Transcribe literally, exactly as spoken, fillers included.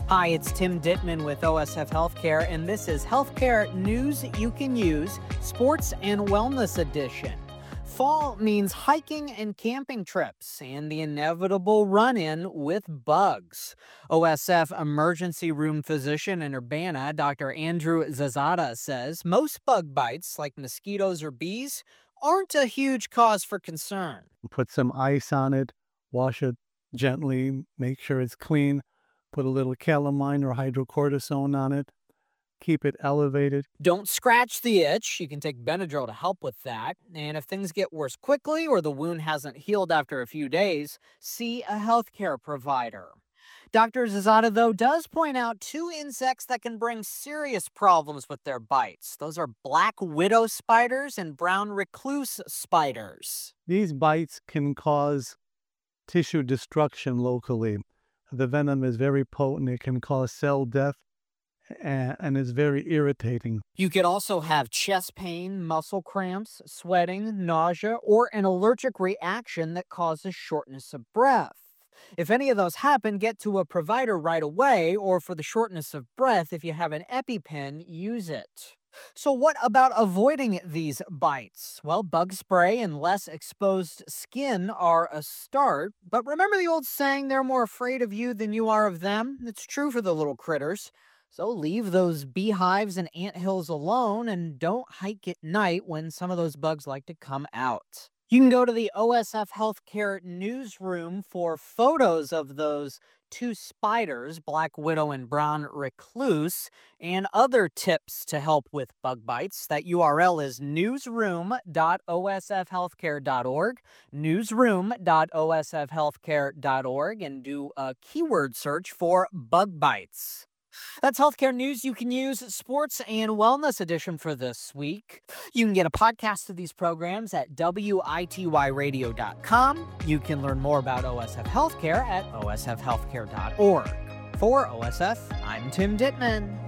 Hi, it's Tim Dittman with O S F Healthcare, and this is Healthcare News You Can Use, Sports and Wellness Edition. Fall means hiking and camping trips and the inevitable run-in with bugs. O S F emergency room physician in Urbana, Doctor Andrew Zazada, says most bug bites, like mosquitoes or bees, aren't a huge cause for concern. Put some ice on it, wash it gently, make sure it's clean, put a little calamine or hydrocortisone on it, keep it elevated. Don't scratch the itch. You can take Benadryl to help with that. And if things get worse quickly or the wound hasn't healed after a few days, see a healthcare provider. Doctor Zazada, though, does point out two insects that can bring serious problems with their bites. Those are black widow spiders and brown recluse spiders. These bites can cause tissue destruction locally. The venom is very potent. It can cause cell death and, and is very irritating. You could also have chest pain, muscle cramps, sweating, nausea, or an allergic reaction that causes shortness of breath. If any of those happen, get to a provider right away, or for the shortness of breath, if you have an EpiPen, use it. So what about avoiding these bites? Well, bug spray and less exposed skin are a start, but remember the old saying, they're more afraid of you than you are of them? It's true for the little critters. So leave those beehives and anthills alone and don't hike at night when some of those bugs like to come out. You can go to the O S F Healthcare newsroom for photos of those two spiders, black widow and brown recluse, and other tips to help with bug bites. That U R L is newsroom dot O S F healthcare dot org, newsroom dot O S F healthcare dot org, and do a keyword search for bug bites. That's Healthcare News You Can Use, Sports and Wellness Edition for this week. You can get a podcast of these programs at W I T Y radio dot com. You can learn more about O S F Healthcare at O S F healthcare dot org. For O S F, I'm Tim Dittman.